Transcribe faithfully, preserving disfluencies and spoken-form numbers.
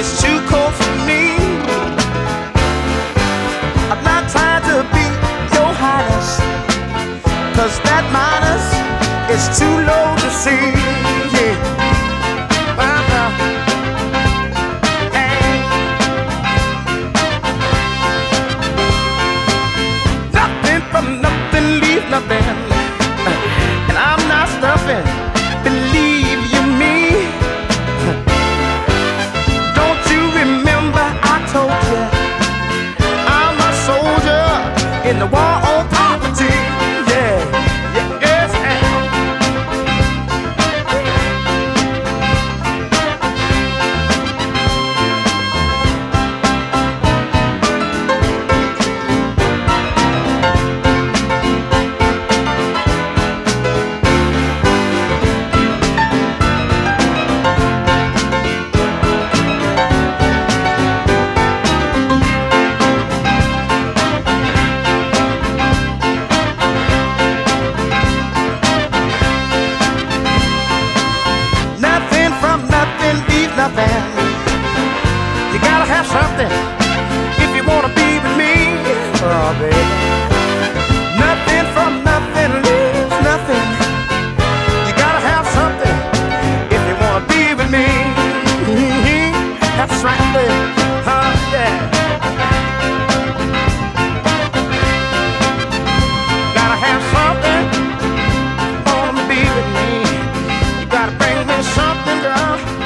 is too cold for me. I'm not trying to be your highness, 'cause that minus is too low to see. Yeah. Uh-huh. Hey. Nothing from nothing leaves nothing, and I'm not stuffing. Believe you me. Don't you remember I told you I'm a soldier in the war on poverty? Yeah, yeah, yes, and nothing. You gotta have something if you wanna be with me. Oh, baby. Nothing from nothing leaves nothing. You gotta have something if you wanna be with me. That's right, baby. Huh, yeah. Gotta have something if you wanna be with me. You gotta bring me something, girl.